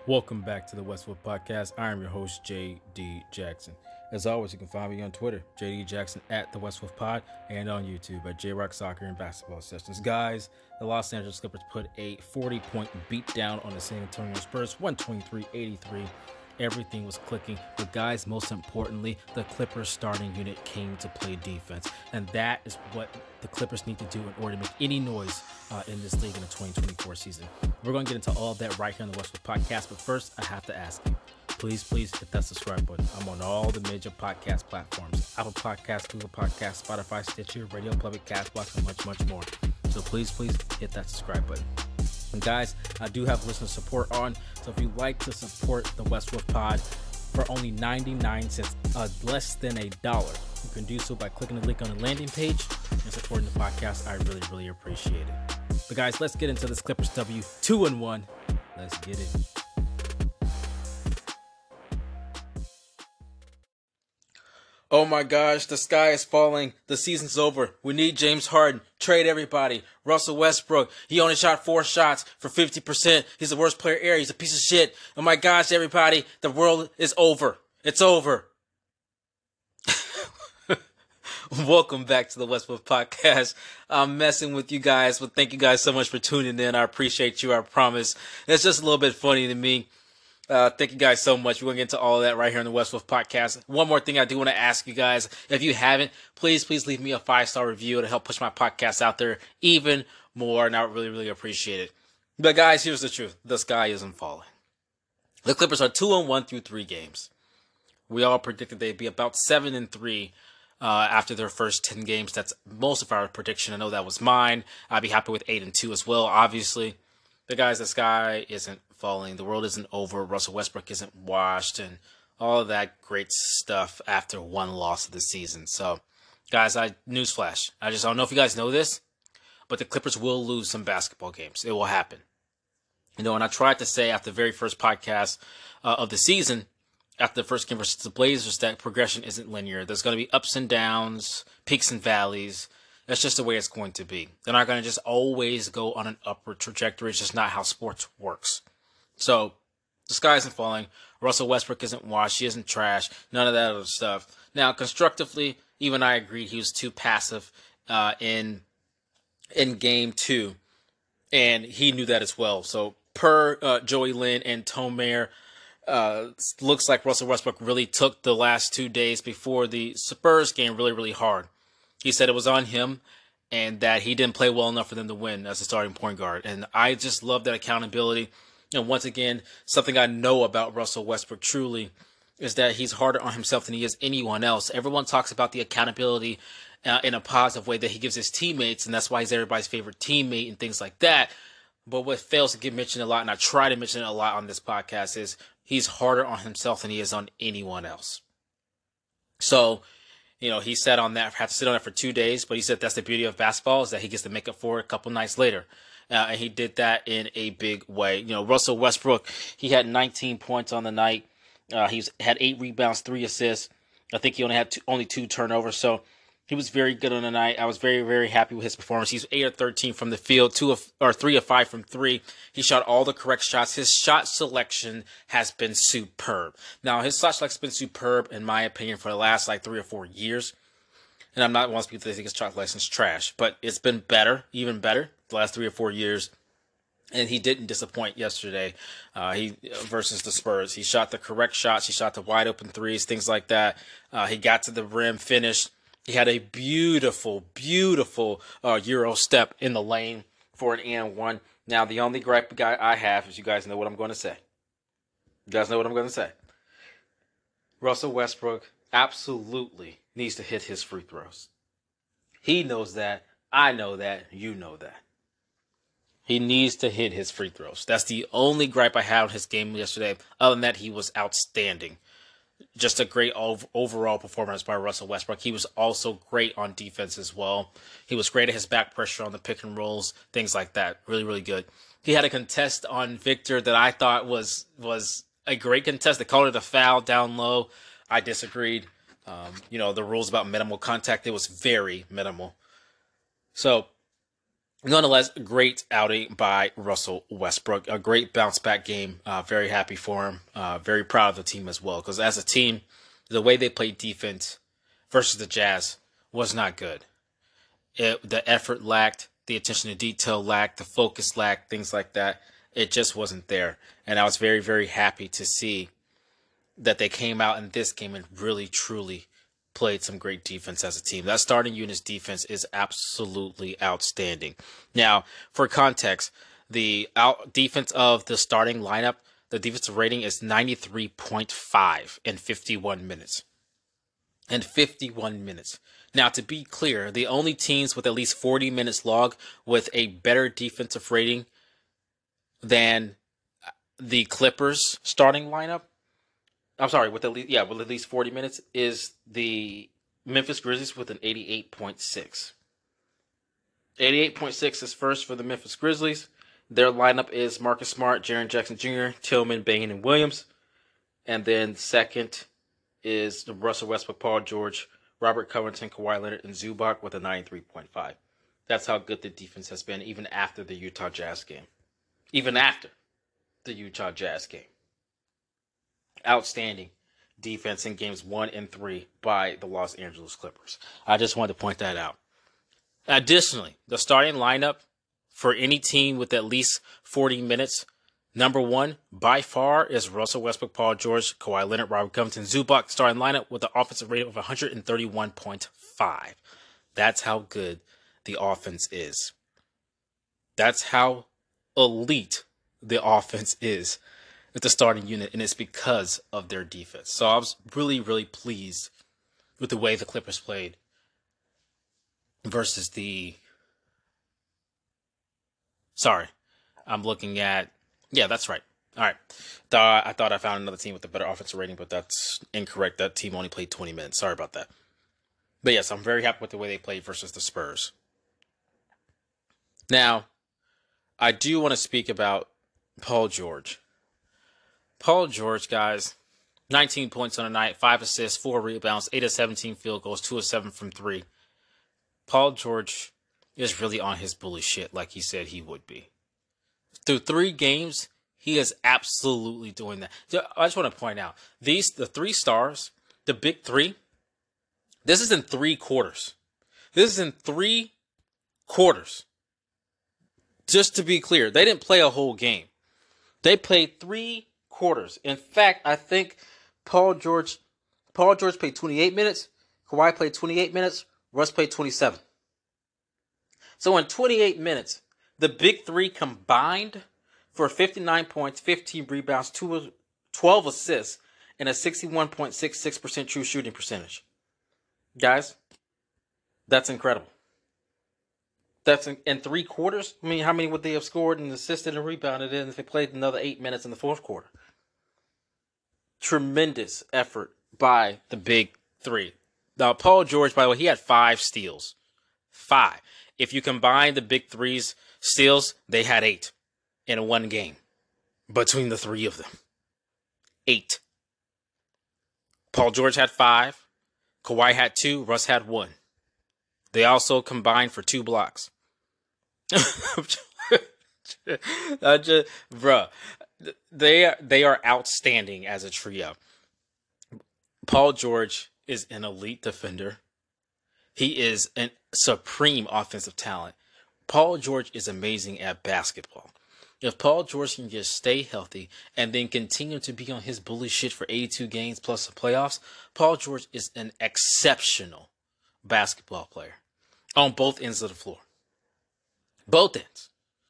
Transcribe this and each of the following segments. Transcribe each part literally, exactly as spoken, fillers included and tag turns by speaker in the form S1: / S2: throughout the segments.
S1: Welcome back to the Westwood Podcast. I am your host, J D Jackson. As always, you can find me on Twitter, J D Jackson at the Westwood Pod, and on YouTube at J Rock Soccer and Basketball Sessions. Guys, the Los Angeles Clippers put a forty-point beat down on the San Antonio Spurs, one twenty-three eighty-three. Everything was clicking, but guys, most importantly, the Clippers starting unit came to play defense, and that is what the Clippers need to do in order to make any noise uh, in this league in the twenty twenty-four season. We're going to get into all of that right here on the Westwood Podcast, but first, I have to ask you, please, please hit that subscribe button. I'm on all the major podcast platforms, Apple Podcasts, Google Podcasts, Spotify, Stitcher, Radio Public, Castbox, and much, much more. So please, please hit that subscribe button. And guys, I do have listener support on, so if you'd like to support the Westwood Pod for only ninety-nine cents, uh, less than a dollar, you can do so by clicking the link on the landing page and supporting the podcast. I really, really appreciate it. But guys, let's get into this Clippers W two and one. Let's get it. Oh my gosh, the sky is falling. The season's over. We need James Harden. Trade everybody. Russell Westbrook. He only shot four shots for fifty percent. He's the worst player ever. He's a piece of shit. Oh my gosh, everybody. The world is over. It's over. Welcome back to the Westwood Podcast. I'm messing with you guys, but thank you guys so much for tuning in. I appreciate you. I promise. It's just a little bit funny to me. Uh, thank you guys so much. We're going to get into all of that right here on the Westwood Podcast. One more thing I do want to ask you guys. If you haven't, please, please leave me a five-star review to help push my podcast out there even more, and I would really, really appreciate it. But guys, here's the truth. The sky isn't falling. The Clippers are two and one through three games. We all predicted they'd be about seven and three uh, after their first ten games. That's most of our prediction. I know that was mine. I'd be happy with eight and two as well, obviously. But guys, the sky isn't falling. The world isn't over. Russell Westbrook isn't washed and all of that great stuff after one loss of the season. So, guys, I newsflash. I just I don't know if you guys know this, but the Clippers will lose some basketball games. It will happen. You know, and I tried to say after the very first podcast uh, of the season, after the first game versus the Blazers, that progression isn't linear. There's going to be ups and downs, peaks and valleys. That's just the way it's going to be. They're not going to just always go on an upward trajectory. It's just not how sports works. So, the sky isn't falling. Russell Westbrook isn't washed. He isn't trash. None of that other stuff. Now, constructively, even I agreed he was too passive uh, in in game two. And he knew that as well. So, per uh, Joey Lynn and Tomer, uh, looks like Russell Westbrook really took the last two days before the Spurs game really, really hard. He said it was on him and that he didn't play well enough for them to win as a starting point guard. And I just love that accountability. And once again, something I know about Russell Westbrook truly is that he's harder on himself than he is anyone else. Everyone talks about the accountability uh, in a positive way that he gives his teammates, and that's why he's everybody's favorite teammate and things like that. But what fails to get mentioned a lot, and I try to mention it a lot on this podcast, is he's harder on himself than he is on anyone else. So, you know, he sat on that, had to sit on that for two days, but he said that's the beauty of basketball is that he gets to make up for it a couple nights later. Uh, and he did that in a big way. You know, Russell Westbrook, he had nineteen points on the night. Uh, he's had eight rebounds, three assists. I think he only had two, only two turnovers. So he was very good on the night. I was very, very happy with his performance. He's eight of thirteen from the field, two of or three of five from three. He shot all the correct shots. His shot selection has been superb. Now, his shot selection has been superb, in my opinion, for the last like three or four years. And I'm not one of those people that think his shot selection is trash, but it's been better, even better, the last three or four years. And he didn't disappoint yesterday uh, he versus the Spurs. He shot the correct shots. He shot the wide open threes, things like that. Uh, he got to the rim, finished. He had a beautiful, beautiful uh, Euro step in the lane for an and one. Now, the only gripe guy I have is you guys know what I'm going to say. You guys know what I'm going to say. Russell Westbrook absolutely needs to hit his free throws. He knows that. I know that. You know that. He needs to hit his free throws. That's the only gripe I had on his game yesterday. Other than that, he was outstanding. Just a great ov- overall performance by Russell Westbrook. He was also great on defense as well. He was great at his back pressure on the pick and rolls, things like that. Really, really good. He had a contest on Victor that I thought was was a great contest. They called it a foul down low. I disagreed. Um, you know, the rules about minimal contact, it was very minimal. So, Nonetheless, great outing by Russell Westbrook. A great bounce back game. Uh, very happy for him. Uh, very proud of the team as well. Because as a team, the way they played defense versus the Jazz was not good. It, the effort lacked, the attention to detail lacked, the focus lacked, things like that. It just wasn't there. And I was very, very happy to see that they came out in this game and really, truly played some great defense as a team. That starting unit's defense is absolutely outstanding. Now, for context, the out defense of the starting lineup, the defensive rating is ninety-three point five in fifty-one minutes. In fifty-one minutes. Now, to be clear, the only teams with at least forty minutes log with a better defensive rating than the Clippers starting lineup, I'm sorry, with at least yeah, with at least forty minutes is the Memphis Grizzlies with an eighty-eight point six. eighty-eight point six is first for the Memphis Grizzlies. Their lineup is Marcus Smart, Jaren Jackson Junior, Tillman, Bane, and Williams. And then second is Russell Westbrook, Paul George, Robert Covington, Kawhi Leonard, and Zubac with a ninety-three point five. That's how good the defense has been even after the Utah Jazz game. Even after the Utah Jazz game. Outstanding defense in games one and three by the Los Angeles Clippers. I just wanted to point that out. Additionally, the starting lineup for any team with at least forty minutes, number one by far is Russell Westbrook, Paul George, Kawhi Leonard, Robert Covington, Zubac starting lineup with an offensive rating of one hundred thirty-one point five. That's how good the offense is. That's how elite the offense is with the starting unit, and it's because of their defense. So I was really, really pleased with the way the Clippers played versus the... Sorry, I'm looking at... Yeah, that's right. All right. Thought, I thought I found another team with a better offensive rating, but that's incorrect. That team only played twenty minutes. Sorry about that. But yes, I'm very happy with the way they played versus the Spurs. Now, I do want to speak about Paul George. Paul George, guys, nineteen points on the night, five assists, four rebounds, eight of seventeen field goals, two of seven from three. Paul George is really on his bully shit like he said he would be. Through three games, he is absolutely doing that. I just want to point out, these the three stars, the big three, this is in three quarters. This is in three quarters. Just to be clear, they didn't play a whole game. They played three quarters. In fact, I think Paul George, Paul George played twenty-eight minutes. Kawhi played twenty-eight minutes. Russ played twenty-seven. So in twenty-eight minutes, the big three combined for fifty-nine points, fifteen rebounds, twelve assists, and a sixty-one point six six percent true shooting percentage. Guys, that's incredible. That's in, in three quarters. I mean, how many would they have scored and assisted and rebounded in if they played another eight minutes in the fourth quarter? Tremendous effort by the big three. Now, Paul George, by the way, he had five steals. Five. If you combine the big three's steals, they had eight in one game between the three of them. Eight. Paul George had five. Kawhi had two. Russ had one. They also combined for two blocks. I just, bruh, they are, they are outstanding as a trio. Paul George is an elite defender. He is a supreme offensive talent. Paul George is amazing at basketball. If Paul George can just stay healthy and then continue to be on his bully shit for eighty-two games plus the playoffs, Paul George is an exceptional basketball player on both ends of the floor. Both ends.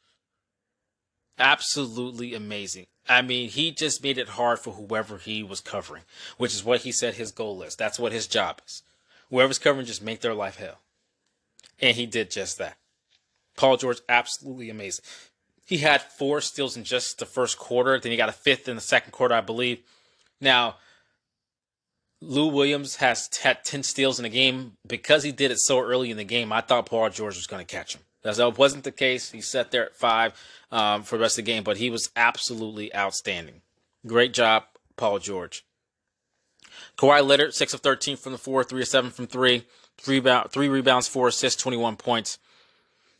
S1: Absolutely amazing. I mean, he just made it hard for whoever he was covering, which is what he said his goal is. That's what his job is. Whoever's covering, just make their life hell. And he did just that. Paul George, absolutely amazing. He had four steals in just the first quarter. Then he got a fifth in the second quarter, I believe. Now, Lou Williams has had ten steals in the game. Because he did it so early in the game, I thought Paul George was going to catch him. That wasn't the case. He sat there at five um, for the rest of the game, but he was absolutely outstanding. Great job, Paul George. Kawhi Leonard, six of thirteen from the floor, three of seven from three, three, rebound, three rebounds, four assists, twenty-one points.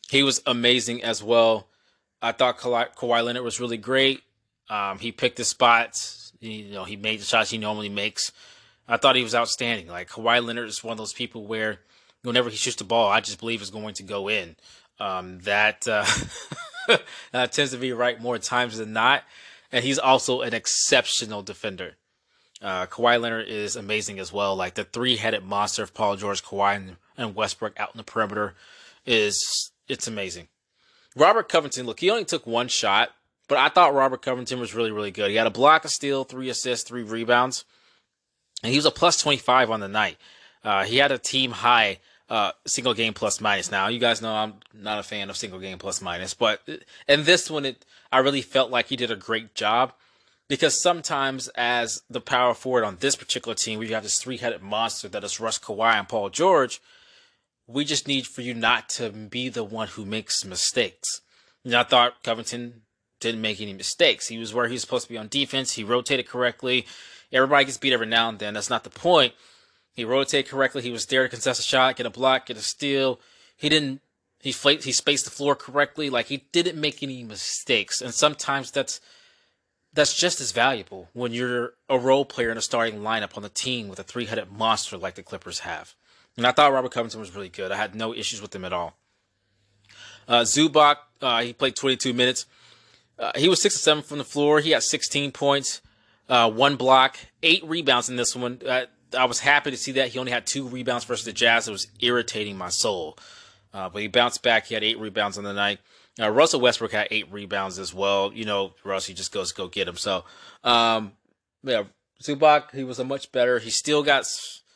S1: He was amazing as well. I thought Kawhi, Kawhi Leonard was really great. Um, he picked his spots. He, you know, he made the shots he normally makes. I thought he was outstanding. Like Kawhi Leonard is one of those people where whenever he shoots the ball, I just believe it's going to go in. Um, that uh, uh, tends to be right more times than not. And he's also an exceptional defender. Uh, Kawhi Leonard is amazing as well. Like the three-headed monster of Paul George, Kawhi, and, and Westbrook out in the perimeter is it's amazing. Robert Covington, look, he only took one shot, but I thought Robert Covington was really, really good. He had a block, a steal, three assists, three rebounds, and he was a plus twenty-five on the night. Uh, he had a team high uh, single game plus minus. Now, you guys know I'm not a fan of single game plus minus, but in this one, it I really felt like he did a great job because sometimes as the power forward on this particular team, where you have this three-headed monster that is Russ, Kawhi, and Paul George, we just need for you not to be the one who makes mistakes. And I thought Covington didn't make any mistakes. He was where he was supposed to be on defense. He rotated correctly. Everybody gets beat every now and then. That's not the point. He rotated correctly. He was there to contest a shot, get a block, get a steal. He didn't. He fl- he spaced the floor correctly. Like he didn't make any mistakes. And sometimes that's that's just as valuable when you're a role player in a starting lineup on the team with a three-headed monster like the Clippers have. And I thought Robert Covington was really good. I had no issues with him at all. Uh, Zubac, uh, he played twenty-two minutes. Uh, he was six of seven from the floor. He had sixteen points, uh, one block, eight rebounds in this one. Uh, I was happy to see that. He only had two rebounds versus the Jazz. It was irritating my soul. Uh, but he bounced back. He had eight rebounds on the night. Uh, Russell Westbrook had eight rebounds as well. You know, Russ, he just goes go get him. So, um, yeah, Zubac, he was a much better. He still got,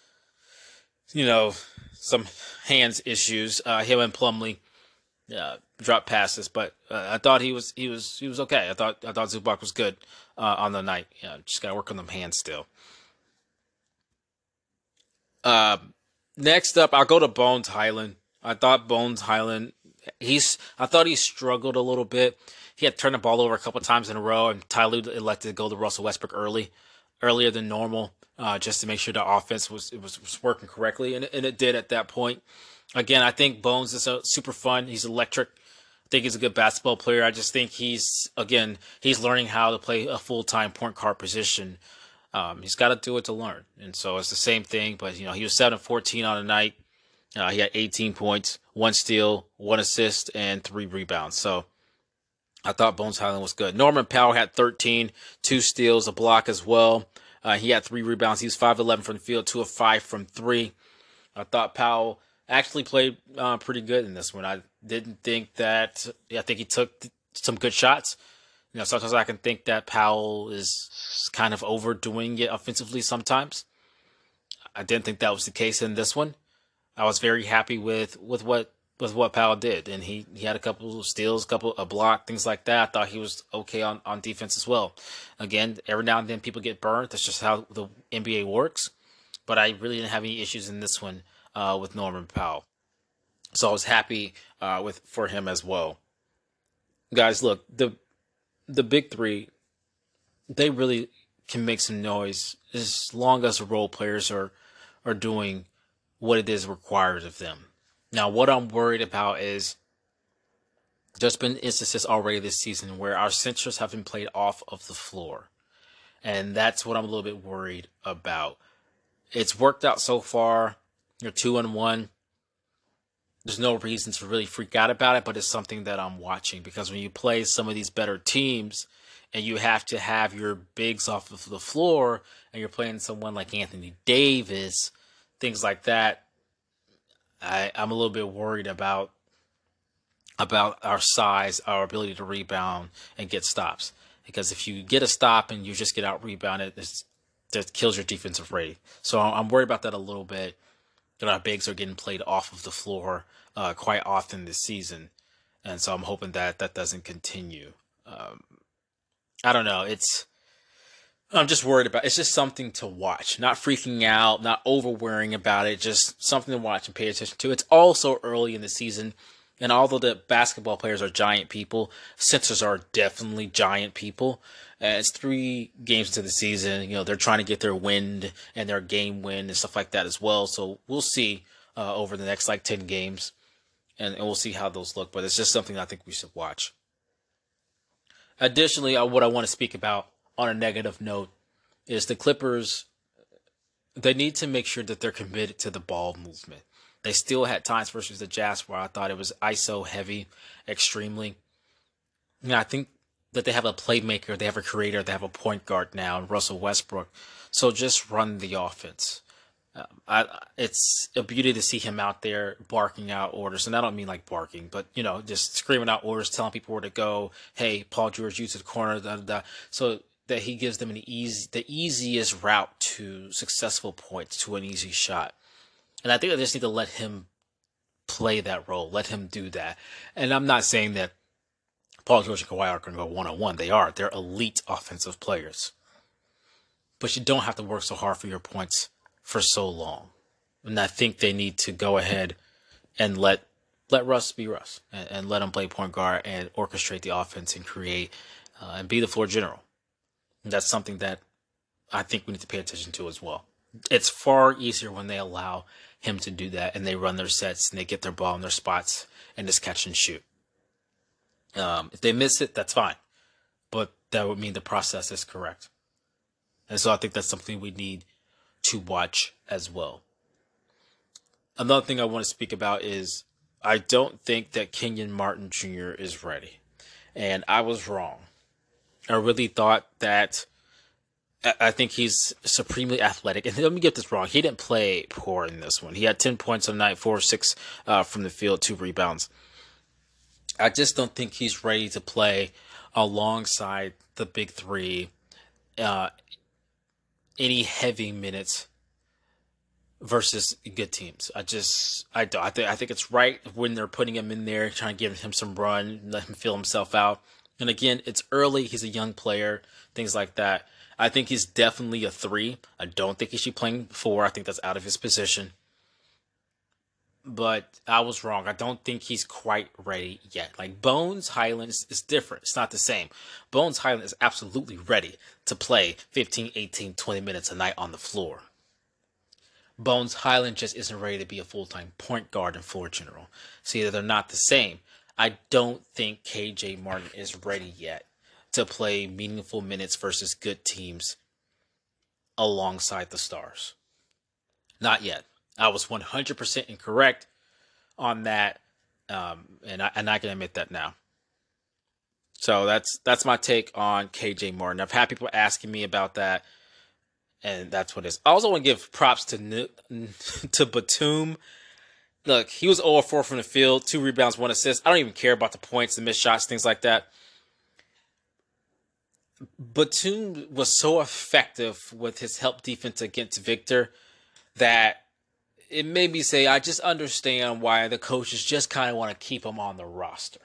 S1: you know, some hands issues. Uh, him and Plumlee uh, dropped passes, but uh, I thought he was he was he was okay. I thought I thought Zubac was good uh, on the night. Yeah, just gotta work on them hands still. Uh, next up, I'll go to Bones Highland. I thought Bones Highland, he's, I thought he struggled a little bit. He had turned the ball over a couple times in a row, and Ty Lue elected to go to Russell Westbrook early, earlier than normal, uh, just to make sure the offense was it was, was working correctly, and, and it did at that point. Again, I think Bones is a, super fun. He's electric. I think he's a good basketball player. I just think he's, again, he's learning how to play a full-time point guard position. Um, he's got to do it to learn. And so it's the same thing, but, you know, he was seven of fourteen on the night. Uh, he had eighteen points, one steal, one assist, and three rebounds. So I thought Bones Highland was good. Norman Powell had thirteen, two steals, a block as well. Uh, he had three rebounds. He was five of eleven from the field, two of five from three. I thought Powell actually played uh, pretty good in this one. I didn't think that, yeah, I think he took some good shots. You know, sometimes I can think that Powell is kind of overdoing it offensively sometimes. I didn't think that was the case in this one. I was very happy with, with what with what Powell did, and he, he had a couple of steals, a couple a block, things like that. I thought he was okay on, on defense as well. Again, every now and then people get burnt. That's just how the N B A works. But I really didn't have any issues in this one uh, with Norman Powell, so I was happy uh, with for him as well. Guys, look, the the big three, they really can make some noise as long as the role players are are doing what it is required of them. Now, what I'm worried about is there's been instances already this season where our centers have been played off of the floor. And that's what I'm a little bit worried about. It's worked out so far. You're two and one. There's no reason to really freak out about it, but it's something that I'm watching because when you play some of these better teams and you have to have your bigs off of the floor and you're playing someone like Anthony Davis, things like that, I, I'm a little bit worried about about our size, our ability to rebound and get stops. Because if you get a stop and you just get out rebounded, it's, that kills your defensive rating. So I'm worried about that a little bit. That our bigs are getting played off of the floor uh, quite often this season, and so I'm hoping that that doesn't continue. Um, I don't know. It's I'm just worried about. It's just something to watch, not freaking out, not over worrying about it. Just something to watch and pay attention to. It's also early in the season, and although the basketball players are giant people, centers are definitely giant people. Uh, it's three games into the season. You know, they're trying to get their wind and their game win and stuff like that as well. So we'll see uh, over the next like ten games. and, and we'll see how those look. But it's just something I think we should watch. Additionally, uh, what I want to speak about on a negative note is the Clippers. They need to make sure that they're committed to the ball movement. They still had times versus the Jazz where I thought it was I S O heavy, extremely. Yeah, I think that they have a playmaker, they have a creator, they have a point guard now, Russell Westbrook. So just run the offense. Um, I, it's a beauty to see him out there barking out orders, and I don't mean like barking, but you know, just screaming out orders, telling people where to go. Hey, Paul George, you to the corner, da da da. So that he gives them an easy, the easiest route to successful points, to an easy shot. And I think I just need to let him play that role, let him do that. And I'm not saying that Paul George and Kawhi are going to go one on one. They are. They're elite offensive players. But you don't have to work so hard for your points for so long. And I think they need to go ahead and let let Russ be Russ and, and let him play point guard and orchestrate the offense and create uh, and be the floor general. And that's something that I think we need to pay attention to as well. It's far easier when they allow him to do that and they run their sets and they get their ball in their spots and just catch and shoot. Um, if they miss it, that's fine. But that would mean the process is correct. And so I think that's something we need to watch as well. Another thing I want to speak about is I don't think that Kenyon Martin Junior is ready. And I was wrong. I really thought that I think he's supremely athletic. And let me get this wrong. He didn't play poor in this one. He had ten points on the night, four or six uh, from the field, two rebounds. I just don't think he's ready to play alongside the big three, uh, any heavy minutes versus good teams. I just, I don't, I think, I think it's right when they're putting him in there, trying to give him some run, let him feel himself out. And again, it's early. He's a young player, things like that. I think he's definitely a three. I don't think he should be playing four. I think that's out of his position. But I was wrong. I don't think he's quite ready yet. Like Bones Hyland is, is different. It's not the same. Bones Hyland is absolutely ready to play fifteen, eighteen, twenty minutes a night on the floor. Bones Hyland just isn't ready to be a full-time point guard and floor general. See, they're not the same. I don't think K J Martin is ready yet to play meaningful minutes versus good teams alongside the stars. Not yet. I was one hundred percent incorrect on that, um, and I and I can admit that now. So that's that's my take on K J Martin. I've had people asking me about that, and that's what it is. I also want to give props to to Batum. Look, he was zero for four from the field, two rebounds, one assist. I don't even care about the points, the missed shots, things like that. Batum was so effective with his help defense against Victor that it made me say, I just understand why the coaches just kind of want to keep him on the roster.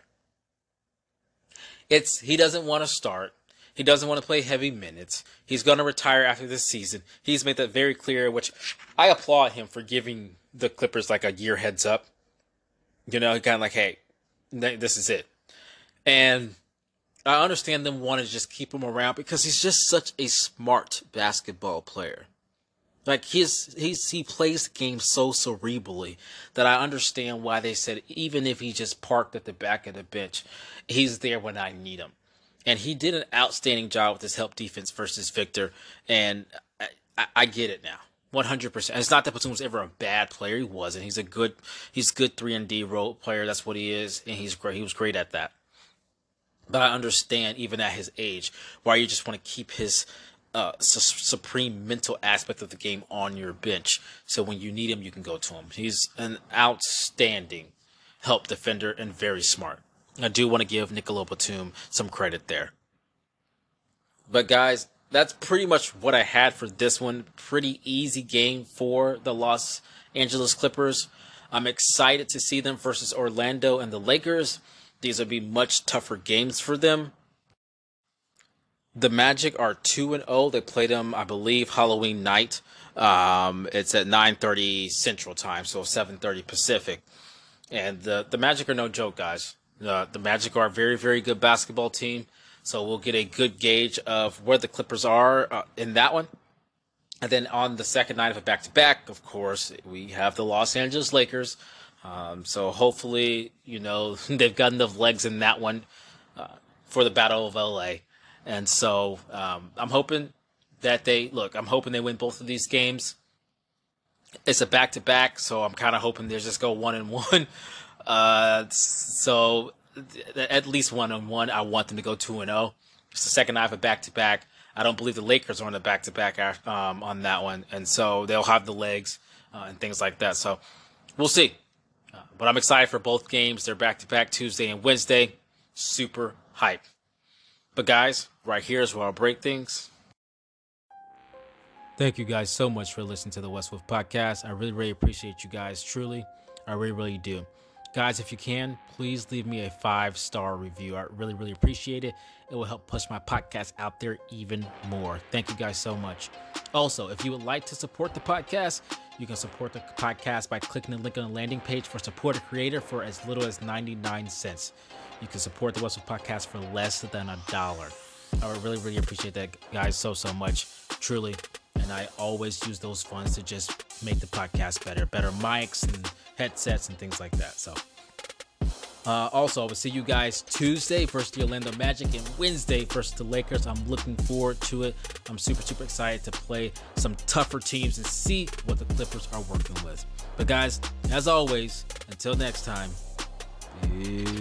S1: It's he doesn't want to start. He doesn't want to play heavy minutes. He's going to retire after this season. He's made that very clear, which I applaud him for giving the Clippers like a year heads up. You know, kind of like, hey, this is it. And I understand them wanting to just keep him around because he's just such a smart basketball player. Like he's he's he plays the game so cerebrally that I understand why they said even if he just parked at the back of the bench, he's there when I need him. And he did an outstanding job with his help defense versus Victor, and I, I, I get it now, one hundred percent. It's not that Batum was ever a bad player; he wasn't. He's a good he's a good three and D role player. That's what he is, and he's great. He was great at that. But I understand even at his age why you just want to keep his Uh, su- supreme mental aspect of the game on your bench. So when you need him, you can go to him. He's an outstanding help defender and very smart. I do want to give Nicola Batum some credit there. But guys, that's pretty much what I had for this one. Pretty easy game for the Los Angeles Clippers. I'm excited to see them versus Orlando and the Lakers. These will be much tougher games for them. The Magic are two and oh. They played them, I believe, Halloween night. Um, it's at nine thirty Central Time, so seven thirty Pacific. And the, the Magic are no joke, guys. Uh, the Magic are a very, very good basketball team. So we'll get a good gauge of where the Clippers are uh, in that one. And then on the second night of a back-to-back, of course, we have the Los Angeles Lakers Um, so hopefully, you know, they've got enough legs in that one uh, for the Battle of L A. And so um, I'm hoping that they look. I'm hoping they win both of these games. It's a back to back, so I'm kind of hoping they just go one and one. Uh, so at least one and one. I want them to go two and zero. It's the second I have a back to back. I don't believe the Lakers are on the back to back on that one, and so they'll have the legs uh, and things like that. So we'll see. Uh, but I'm excited for both games. They're back to back Tuesday and Wednesday. Super hype. But guys, right here is where I'll break things. Thank you guys so much for listening to the Westwood Podcast. I really, really appreciate you guys. Truly, I really, really do. Guys, if you can, please leave me a five-star review. I really, really appreciate it. It will help push my podcast out there even more. Thank you guys so much. Also, if you would like to support the podcast, you can support the podcast by clicking the link on the landing page for Support a Creator for as little as ninety-nine cents. You can support the Westwood Podcast for less than a dollar. I would really, really appreciate that, guys, so, so much. Truly. And I always use those funds to just make the podcast better. Better mics and headsets and things like that. So, uh, also, I will see you guys Tuesday versus the Orlando Magic and Wednesday versus the Lakers. I'm looking forward to it. I'm super, super excited to play some tougher teams and see what the Clippers are working with. But, guys, as always, until next time, peace.